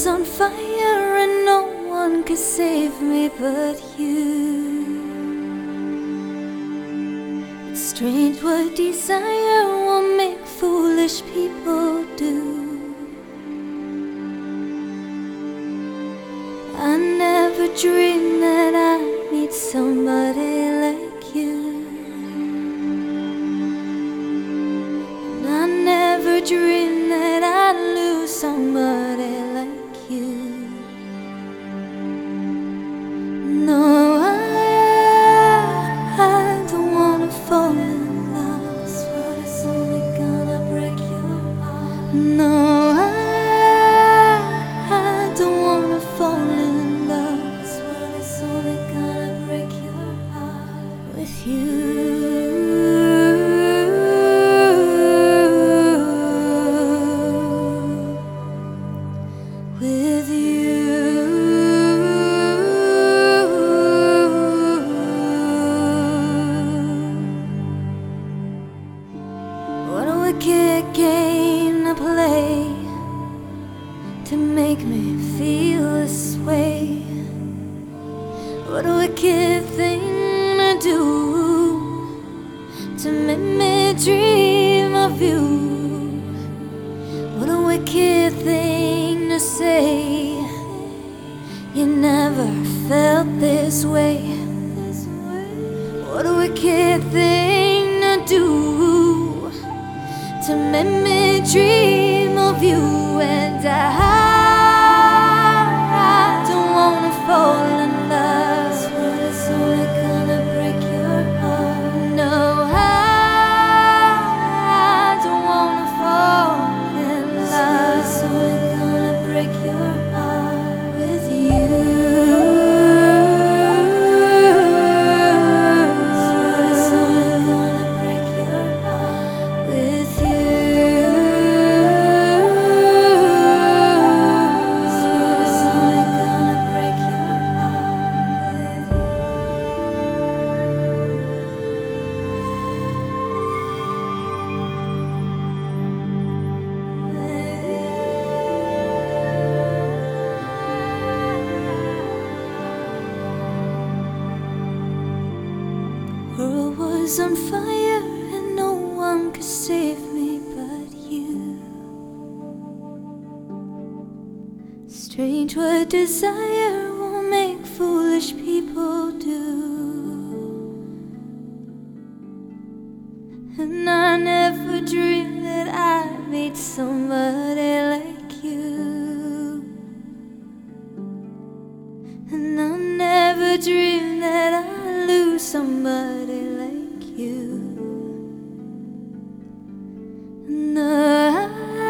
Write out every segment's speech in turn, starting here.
was on fire and no one could save me but you. It's strange what desire will make foolish people do. I never dreamed that I'd meet somebody like you. And I never dreamed that I'd lose somebody like you. No, I don't wanna fall in love, but it's only gonna break your heart. No, I don't wanna fall in love, but it's only gonna break your heart with you. With you. What a wicked game to play to make me feel this way. What a wicked thing to do to make me dream of you. What a wicked thing to say. You never felt this way. What a wicked thing to do to make me dream of you. And I don't wanna fall in love, but it's only gonna break your heart. No, I don't wanna fall in love, it's only gonna break your heart with you. It's only gonna break your heart with you. It's only gonna break your heart with you. The world was on fire and no one could save me but you. Strange what desire will make foolish people do. And I never dreamed that I'd meet somebody like you. And I never dreamed that I'd lose somebody like you. No,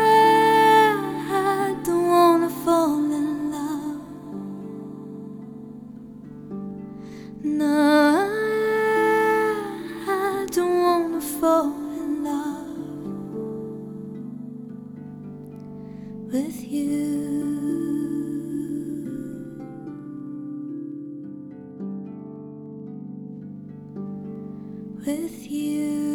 I don't wanna fall in love. No, I don't wanna fall in love with you. With you.